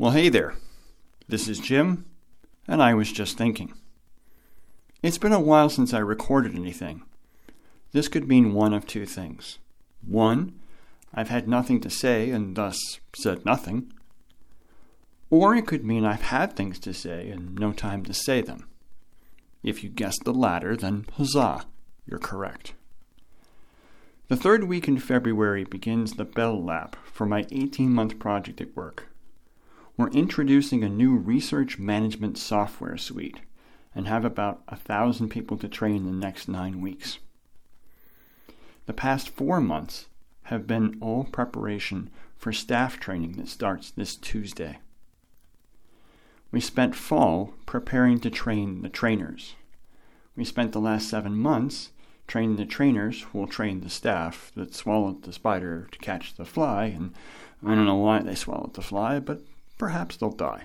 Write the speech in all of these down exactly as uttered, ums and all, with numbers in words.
Well, hey there. This is Jim, and I was just thinking. It's been a while since I recorded anything. This could mean one of two things. One, I've had nothing to say and thus said nothing. Or it could mean I've had things to say and no time to say them. If you guessed the latter, then huzzah, you're correct. The third week in February begins the Bell Lap for my eighteen-month project at work. We're introducing a new research management software suite and have about a thousand people to train in the next nine weeks. The past four months have been all preparation for staff training that starts this Tuesday. We spent fall preparing to train the trainers. We spent the last seven months training the trainers who will train the staff that swallowed the spider to catch the fly, and I don't know why they swallowed the fly, but perhaps they'll die.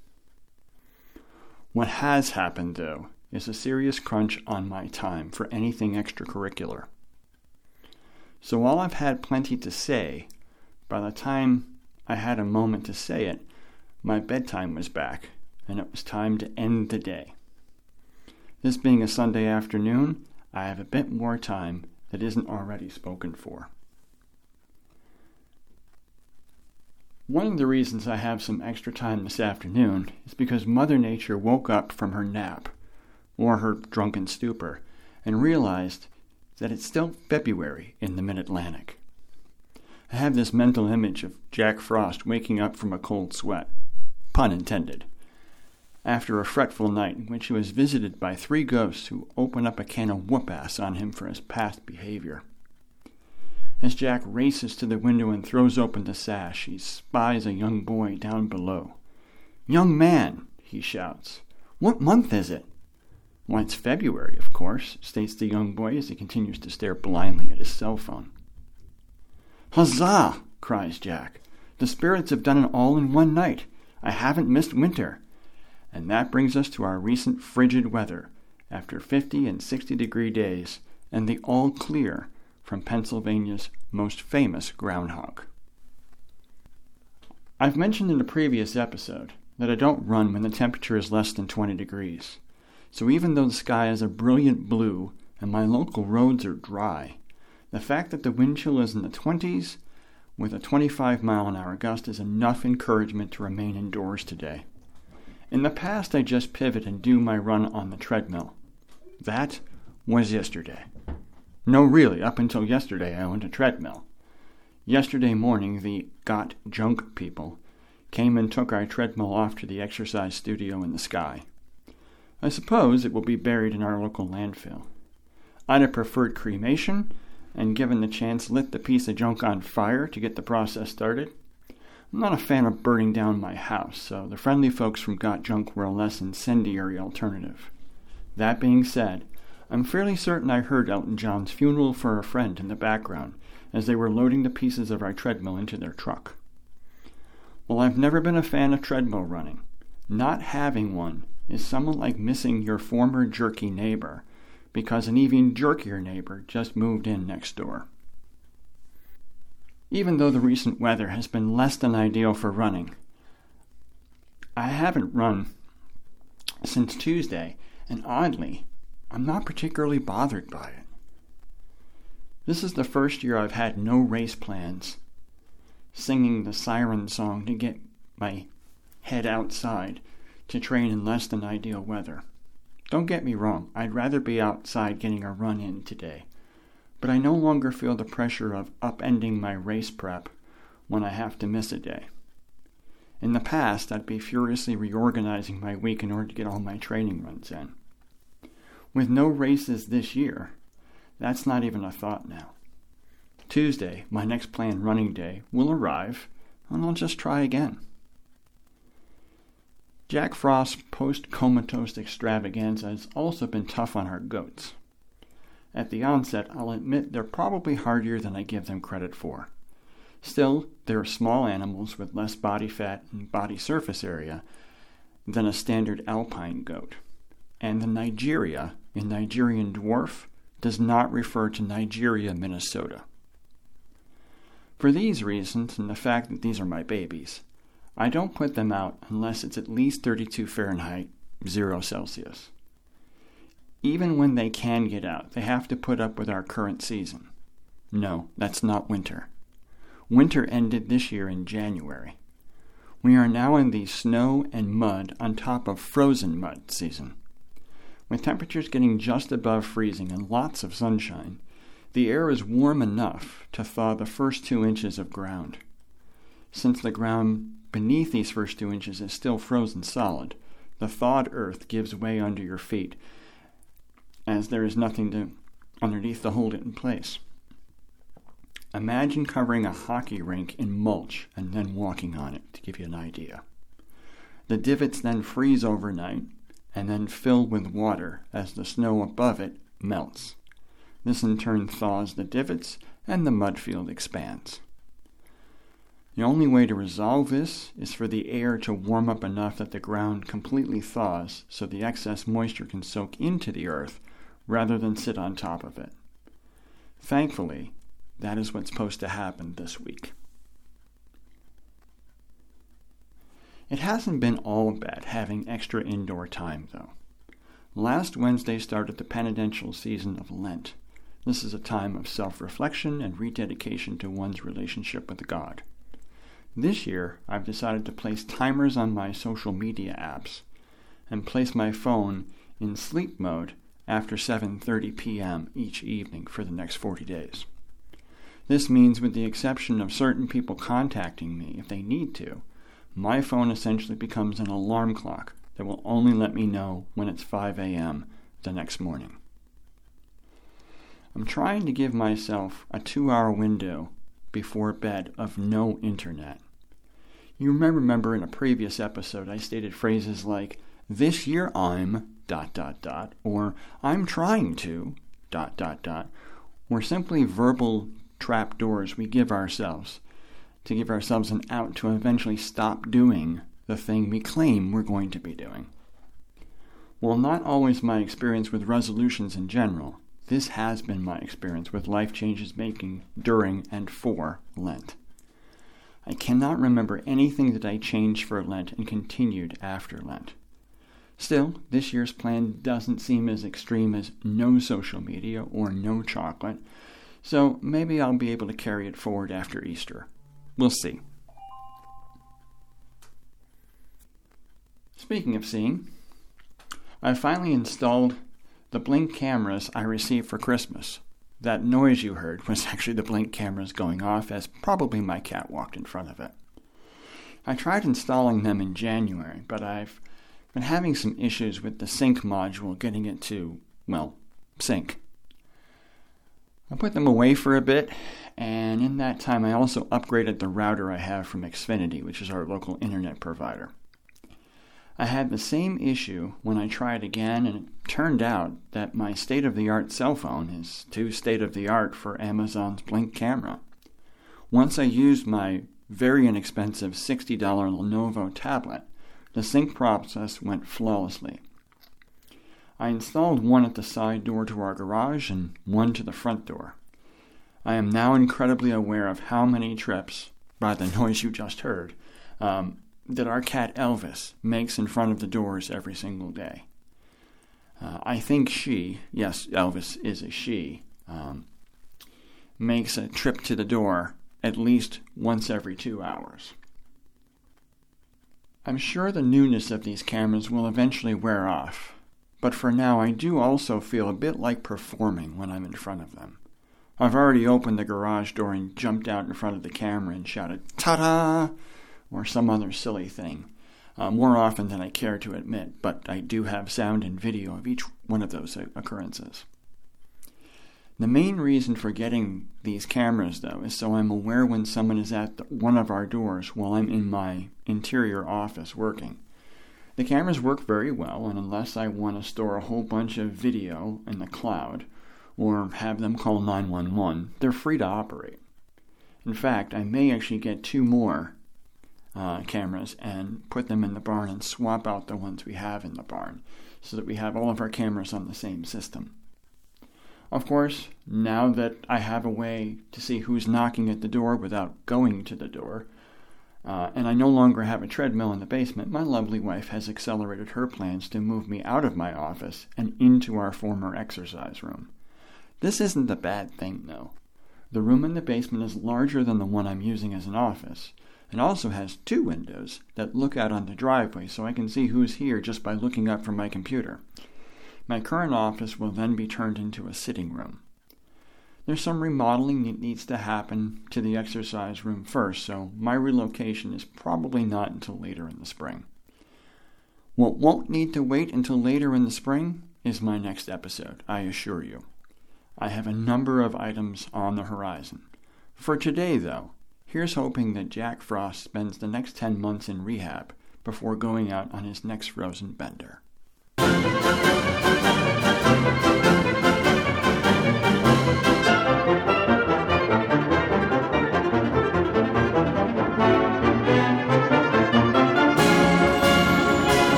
What has happened, though, is a serious crunch on my time for anything extracurricular. So while I've had plenty to say, by the time I had a moment to say it, my bedtime was back, and it was time to end the day. This being a Sunday afternoon, I have a bit more time that isn't already spoken for. One of the reasons I have some extra time this afternoon is because Mother Nature woke up from her nap, or her drunken stupor, and realized that it's still February in the Mid-Atlantic. I have this mental image of Jack Frost waking up from a cold sweat, pun intended, after a fretful night in which he was visited by three ghosts who open up a can of whoop-ass on him for his past behavior. As Jack races to the window and throws open the sash, he spies a young boy down below. "Young man," he shouts, "what month is it?" "Why, it's February, of course," states the young boy as he continues to stare blindly at his cell phone. "Huzzah!" cries Jack. "The spirits have done it all in one night. I haven't missed winter." And that brings us to our recent frigid weather, after fifty and sixty degree days, and the all clear from Pennsylvania's most famous groundhog. I've mentioned in a previous episode that I don't run when the temperature is less than twenty degrees. So even though the sky is a brilliant blue and my local roads are dry, the fact that the wind chill is in the twenties with a twenty-five mile an hour gust is enough encouragement to remain indoors today. In the past, I just pivot and do my run on the treadmill. That was yesterday. No, really, up until yesterday I owned a treadmill. Yesterday morning, the Got Junk people came and took our treadmill off to the exercise studio in the sky. I suppose it will be buried in our local landfill. I'd have preferred cremation, and given the chance lit the piece of junk on fire to get the process started. I'm not a fan of burning down my house, so the friendly folks from Got Junk were a less incendiary alternative. That being said, I'm fairly certain I heard Elton John's Funeral for a Friend in the background as they were loading the pieces of our treadmill into their truck. Well, I've never been a fan of treadmill running. Not having one is somewhat like missing your former jerky neighbor because an even jerkier neighbor just moved in next door. Even though the recent weather has been less than ideal for running, I haven't run since Tuesday, and oddly, I'm not particularly bothered by it. This is the first year I've had no race plans, singing the siren song to get my head outside to train in less than ideal weather. Don't get me wrong, I'd rather be outside getting a run in today, but I no longer feel the pressure of upending my race prep when I have to miss a day. In the past, I'd be furiously reorganizing my week in order to get all my training runs in. With no races this year, that's not even a thought now. Tuesday, my next planned running day, will arrive, and I'll just try again. Jack Frost's post-comatose extravaganza has also been tough on our goats. At the onset, I'll admit they're probably hardier than I give them credit for. Still, they're small animals with less body fat and body surface area than a standard alpine goat. And the Nigeria in Nigerian dwarf does not refer to Nigeria, Minnesota. For these reasons, and the fact that these are my babies, I don't put them out unless it's at least thirty-two Fahrenheit, zero Celsius. Even when they can get out, they have to put up with our current season. No, that's not winter. Winter ended this year in January. We are now in the snow and mud on top of frozen mud season. With temperatures getting just above freezing and lots of sunshine, the air is warm enough to thaw the first two inches of ground. Since the ground beneath these first two inches is still frozen solid, the thawed earth gives way under your feet, as there is nothing to underneath to hold it in place. Imagine covering a hockey rink in mulch and then walking on it, to give you an idea. The divots then freeze overnight and then fill with water as the snow above it melts. This in turn thaws the divots and the mud field expands. The only way to resolve this is for the air to warm up enough that the ground completely thaws so the excess moisture can soak into the earth rather than sit on top of it. Thankfully, that is what's supposed to happen this week. It hasn't been all bad having extra indoor time, though. Last Wednesday started the penitential season of Lent. This is a time of self-reflection and rededication to one's relationship with God. This year, I've decided to place timers on my social media apps and place my phone in sleep mode after seven thirty p.m. each evening for the next forty days. This means, with the exception of certain people contacting me if they need to, my phone essentially becomes an alarm clock that will only let me know when it's five a.m. the next morning. I'm trying to give myself a two-hour window before bed of no internet. You may remember in a previous episode I stated phrases like, this year I'm dot dot dot, or I'm trying to dot dot dot, or simply verbal trapdoors we give ourselves to give ourselves an out to eventually stop doing the thing we claim we're going to be doing. While not always my experience with resolutions in general, this has been my experience with life changes making during and for Lent. I cannot remember anything that I changed for Lent and continued after Lent. Still, this year's plan doesn't seem as extreme as no social media or no chocolate, so maybe I'll be able to carry it forward after Easter. We'll see. Speaking of seeing, I finally installed the Blink cameras I received for Christmas. That noise you heard was actually the Blink cameras going off, as probably my cat walked in front of it. I tried installing them in January, but I've been having some issues with the sync module getting it to, well, sync. I put them away for a bit, and in that time I also upgraded the router I have from Xfinity, which is our local internet provider. I had the same issue when I tried again, and it turned out that my state-of-the-art cell phone is too state-of-the-art for Amazon's Blink camera. Once I used my very inexpensive sixty dollars Lenovo tablet, the sync process went flawlessly. I installed one at the side door to our garage and one to the front door. I am now incredibly aware of how many trips, by the noise you just heard, um, that our cat Elvis makes in front of the doors every single day. Uh, I think she, yes, Elvis is a she, um, makes a trip to the door at least once every two hours. I'm sure the newness of these cameras will eventually wear off, but for now I do also feel a bit like performing when I'm in front of them. I've already opened the garage door and jumped out in front of the camera and shouted, "Ta-da!" or some other silly thing, uh, more often than I care to admit, but I do have sound and video of each one of those occurrences. The main reason for getting these cameras, though, is so I'm aware when someone is at the, one of our doors while I'm in my interior office working. The cameras work very well, and unless I want to store a whole bunch of video in the cloud or have them call nine one one, they're free to operate. In fact, I may actually get two more uh, cameras and put them in the barn and swap out the ones we have in the barn so that we have all of our cameras on the same system. Of course, now that I have a way to see who's knocking at the door without going to the door, uh, and I no longer have a treadmill in the basement, my lovely wife has accelerated her plans to move me out of my office and into our former exercise room. This isn't a bad thing, though. The room in the basement is larger than the one I'm using as an office, and also has two windows that look out on the driveway so I can see who's here just by looking up from my computer. My current office will then be turned into a sitting room. There's some remodeling that needs to happen to the exercise room first, so my relocation is probably not until later in the spring. What won't need to wait until later in the spring is my next episode, I assure you. I have a number of items on the horizon. For today, though, here's hoping that Jack Frost spends the next ten months in rehab before going out on his next frozen bender.